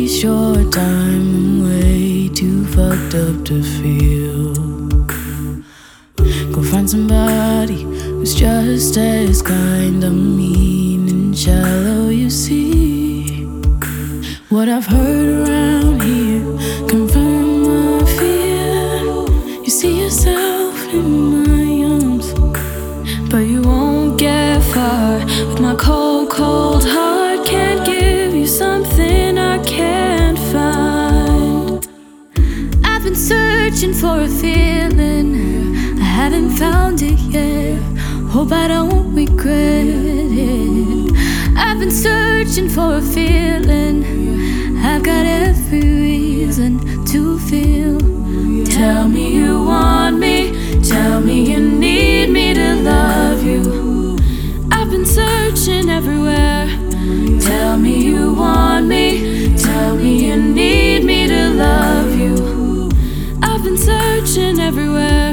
waste your time. I'm way too fucked up to feel. Go find somebody who's just as kind. I'm mean and shallow, you see. What I've heard around here confirm my fear. You see yourself in my arms, but you won't get far with my cold, cold heart. Can't give you something I can't find. I've been searching for a feeling, I haven't found it yet. Hope I don't regret it. I've been searching for a feeling, I've got every reason to feel. Tell me you want me, tell me you need me to love you. I've been searching everywhere. Tell me you want me, tell me you need me to love you. I've been searching everywhere.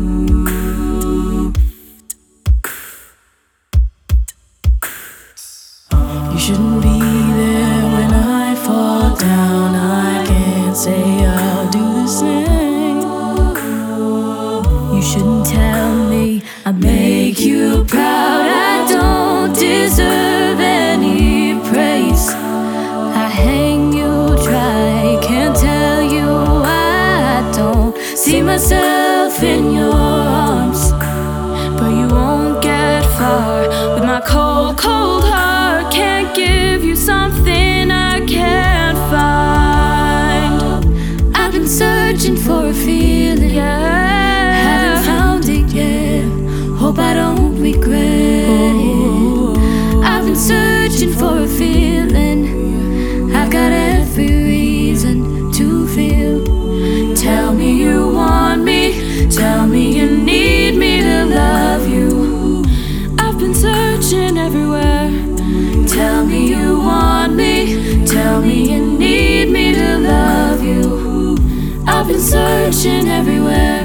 You shouldn't be there when I fall down. I can't say I'll do the same. You shouldn't tell me I make you proud. I don't deserve any praise. I hang you dry, can't tell you I don't see myself in your arms, but you won't get far with my cold, cold heart. Can't give you something I can't find. I've been searching for a feeling, yeah. Haven't found it yet. Hope I don't regret it. I've been searching for a feeling, I've got every reason to feel. Tell me you want me, tell me you need me to love you. I've been searching everywhere. Tell me you want me, tell me you need me to love you. I've been searching everywhere.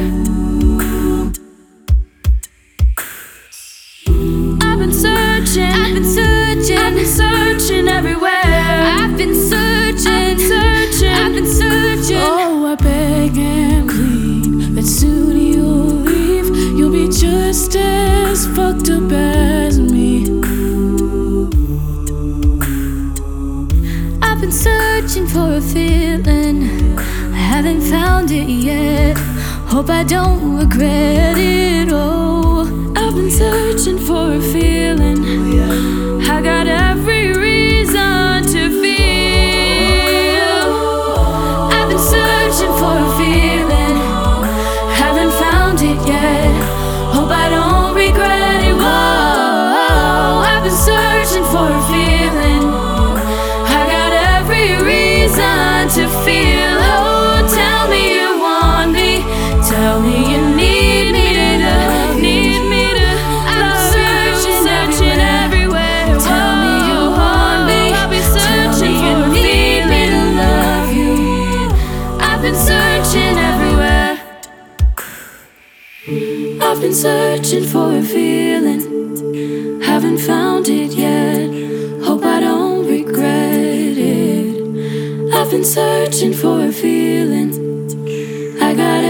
I've been searching, I've been searching, I've been searching everywhere. I've been searching, searching, I've been searching. Oh, I beg and plead that soon you'll leave. You'll be just as fucked up as me. I've been searching for a feeling, I haven't found it yet. Hope I don't regret it. Oh, I've been searching for a feeling, I got every reason to feel. I've been searching for a feeling, haven't found it yet. Hope I don't regret it. Whoa, I've been searching for a feeling, I got every reason to feel. Oh, tell me you want me, tell me you need me to, need me to. I'm searching, searching everywhere. Tell me you want me, I'll be searching for you need me to love you. I've been searching everywhere. I've been searching for a feeling, haven't found it yet. Hope I don't regret it. I've been searching for a feeling, I got